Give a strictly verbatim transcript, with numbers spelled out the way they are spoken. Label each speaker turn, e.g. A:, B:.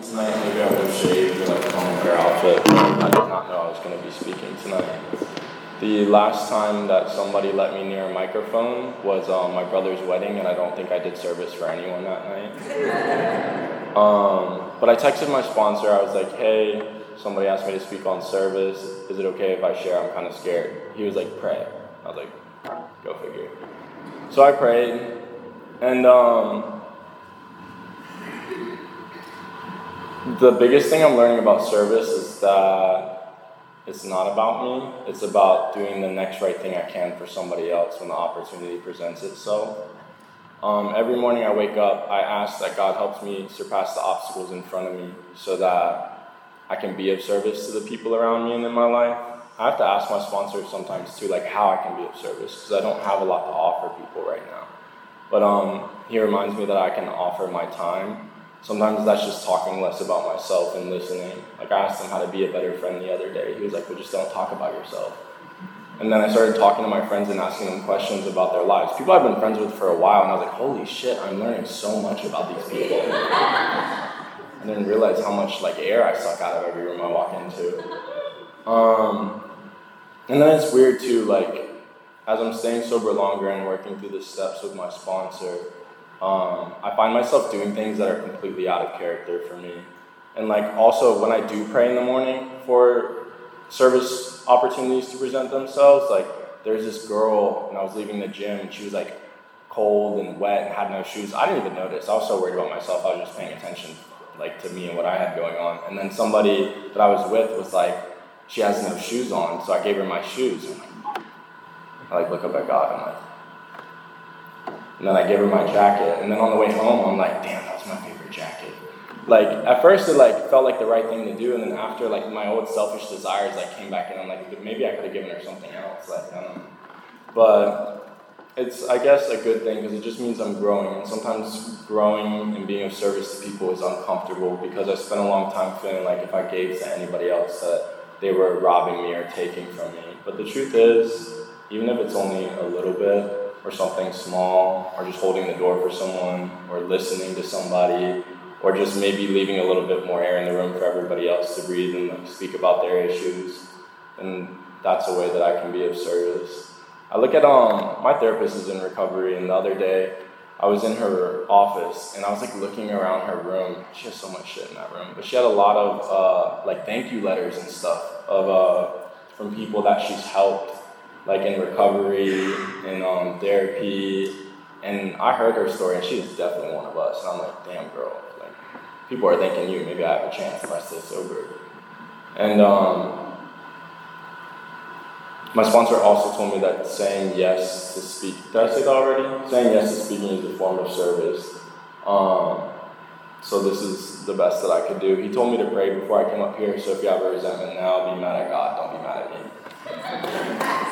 A: tonight. Maybe I would have shaved or like come in their outfit, but I did not know I was going to be speaking tonight. The last time that somebody let me near a microphone was um, my brother's wedding, and I don't think I did service for anyone that night. um, but I texted my sponsor. I was like, hey, somebody asked me to speak on service. Is it okay if I share? I'm kind of scared. He was like, pray. I was like, go figure. So I prayed, and um, the biggest thing I'm learning about service is that it's not about me. It's about doing the next right thing I can for somebody else when the opportunity presents itself. Um, every morning I wake up, I ask that God helps me surpass the obstacles in front of me so that I can be of service to the people around me and in my life. I have to ask my sponsor sometimes too, like how I can be of service, because I don't have a lot to offer people right now. But um, he reminds me that I can offer my time. Sometimes that's just talking less about myself and listening. Like I asked him how to be a better friend the other day. He was like, well, just don't talk about yourself. And then I started talking to my friends and asking them questions about their lives. People I've been friends with for a while, and I was like, holy shit, I'm learning so much about these people. I didn't realize how much like air I suck out of every room I walk into. Um, and then it's weird too, like, as I'm staying sober longer and working through the steps with my sponsor, Um, I find myself doing things that are completely out of character for me. And like also when I do pray in the morning for service opportunities to present themselves, like there's this girl and I was leaving the gym and she was like cold and wet and had no shoes. I didn't even notice. I was so worried about myself. I was just paying attention like to me and what I had going on. And then somebody that I was with was like, she has no shoes on. So I gave her my shoes. And like, I like look up at God and like, and then I gave her my jacket, and then on the way home, I'm like, damn, that was my favorite jacket. Like, at first it like felt like the right thing to do, and then after like my old selfish desires like came back in, I'm like, maybe I could have given her something else, like, I don't know. But it's, I guess, a good thing, because it just means I'm growing, and sometimes growing and being of service to people is uncomfortable, because I spent a long time feeling like if I gave to anybody else that they were robbing me or taking from me. But the truth is, even if it's only a little bit, or something small, or just holding the door for someone, or listening to somebody, or just maybe leaving a little bit more air in the room for everybody else to breathe and like, speak about their issues, and that's a way that I can be of service. I look at, um, my therapist is in recovery, and the other day, I was in her office, and I was like looking around her room. She has so much shit in that room, but she had a lot of uh, like thank you letters and stuff of uh, from people that she's helped, like in recovery, in um, therapy, and I heard her story, and she is definitely one of us, and I'm like, damn girl, like, people are thanking you, maybe I have a chance if I stay sober. And um, my sponsor also told me that saying yes to speak, did I say that already? Saying yes to speaking is a form of service. Um, so this is the best that I could do. He told me to pray before I came up here, so if you have a resentment now, be mad at God, don't be mad at me.